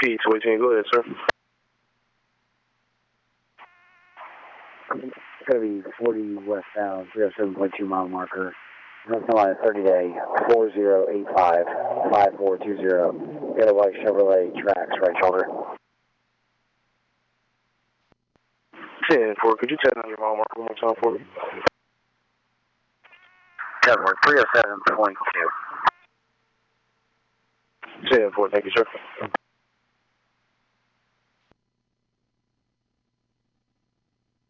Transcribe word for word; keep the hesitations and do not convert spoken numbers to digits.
P two eighteen, go ahead, sir. It's going to be forty westbound, three oh seven point two mile marker. North Carolina thirty day, four zero eight five, five four two zero. Got a white Chevrolet Trax, right shoulder. ten four, could you tell on your mile marker one more time for me? Cover, three oh seven point two. ten four, thank you, sir.